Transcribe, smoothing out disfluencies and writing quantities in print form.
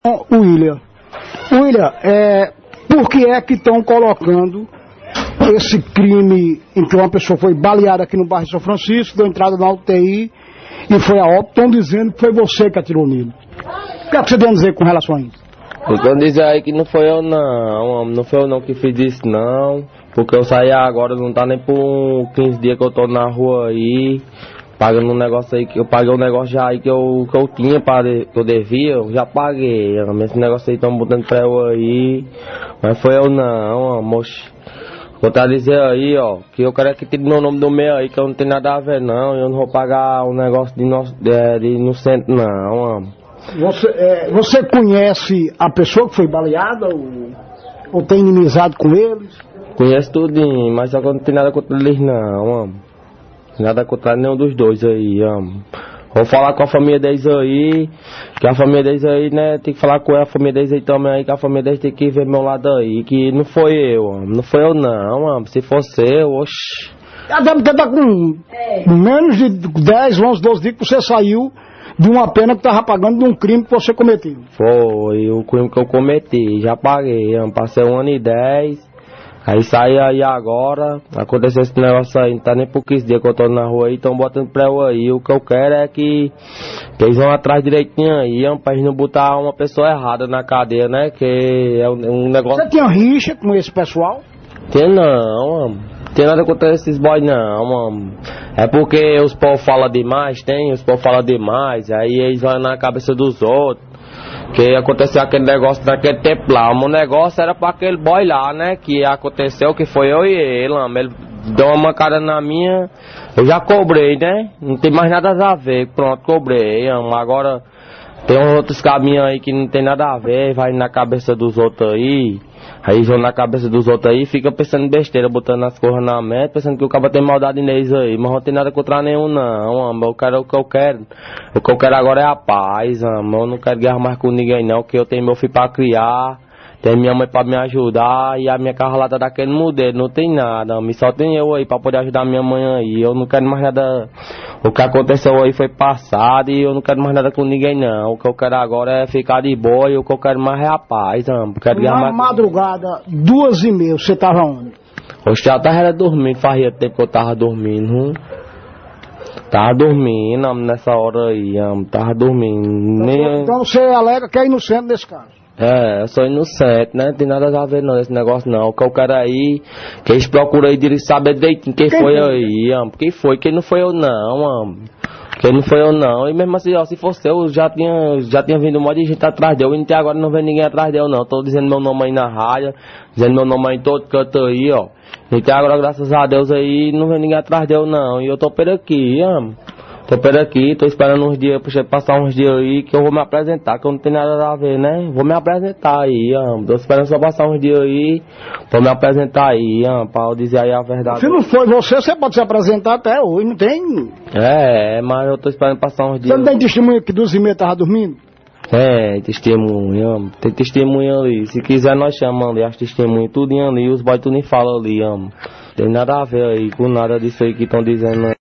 William, por que é que estão colocando esse crime em que uma pessoa foi baleada aqui no bairro de São Francisco, deu entrada na UTI e foi a óbito? Estão dizendo que foi você que atirou nele. O que é que você tem a dizer com relação a isso? Estão dizendo aí que não foi eu não foi eu não que fiz isso não, porque eu saí agora, não tá nem por 15 dias que eu tô na rua aí, pagando um negócio aí, que eu paguei um negócio já aí que eu tinha, que eu devia, eu já paguei. Esse negócio aí estão botando pra eu aí, mas foi eu não, moço. Vou tá dizer aí, ó, que eu quero que tire meu nome do meu aí, que eu não tenho nada a ver não, eu não vou pagar um negócio de inocente não, Você conhece a pessoa que foi baleada ou tem inimizade com eles? Conheço tudinho, mas só que eu não tenho nada contra eles não, nada contra nenhum dos dois aí, Vou falar com a família deles aí, que a família deles aí, né, tem que falar com a família deles aí também aí, que a família deles tem que ver meu lado aí, que não foi eu não, se fosse eu, oxi. Até porque tá com menos de 10, 11, 12 dias que você saiu de uma pena que estava pagando de um crime que você cometeu. Foi o crime que eu cometi, já paguei, passei 1 ano e 10. Aí saí aí agora, aconteceu esse negócio aí, não tá nem por 15 dias que eu tô na rua aí, tão botando pra eu aí. O que eu quero é que eles vão atrás direitinho aí, pra gente não botar uma pessoa errada na cadeia, né? Que é um negócio... Você tinha rixa com esse pessoal? Tem não, tem nada contra esses boys não, É porque os povos falam demais, aí eles vão na cabeça dos outros. Que aconteceu aquele negócio naquele tempo lá. O meu negócio era pra aquele boy lá, né? Que aconteceu, que foi eu e ele. Ele deu uma mancada na minha. Eu já cobrei, né? Não tem mais nada a ver. Pronto, cobrei. Agora tem uns outros caminhos aí que não tem nada a ver. Vai na cabeça dos outros aí. Aí vão na cabeça dos outros aí, fica pensando em besteira, botando as coisas na mente, pensando que o cara tem maldade neles aí, mas não tem nada contra nenhum não, eu quero o que eu quero. O que eu quero agora é a paz, eu não quero guerra mais com ninguém não, que eu tenho meu filho pra criar, tenho minha mãe pra me ajudar, e a minha carrolada daquele modelo, não tem nada, só tem eu aí pra poder ajudar minha mãe aí, eu não quero mais nada, o que aconteceu aí foi passado, e eu não quero mais nada com ninguém não, o que eu quero agora é ficar de boa, e o que eu quero mais é a paz, Na madrugada, 2h30, você tava onde? Eu já tava dormindo, fazia tempo que eu tava dormindo, tava dormindo nessa hora aí, tava dormindo. Então você alega que é inocente nesse caso? Eu sou inocente, né? Não tem nada a ver não esse negócio não. O que eu quero aí, que eles procuram aí saber direitinho quem foi aí, quem não foi eu não, Quem não foi eu não. E mesmo assim, ó, se fosse eu, já tinha vindo um monte de gente atrás de eu, e até agora não vem ninguém atrás de eu não. Tô dizendo meu nome aí na rádio, dizendo meu nome aí em todo canto aí, ó. E até agora, graças a Deus aí, não vem ninguém atrás de eu não. E eu tô por aqui, tô esperando uns dias, passar uns dias aí que eu vou me apresentar, que eu não tenho nada a ver, né? Vou me apresentar aí, tô esperando só passar uns dias aí, vou me apresentar aí, pra eu dizer aí a verdade. Se não foi você pode se apresentar até hoje, não tem? Mas eu tô esperando passar uns dias. Você não tem testemunha que 2h30 tava dormindo? Tem testemunha ali, se quiser nós chamamos ali as testemunhas, tudo ali, os boys tudo falam ali, Tem nada a ver aí com nada disso aí que estão dizendo.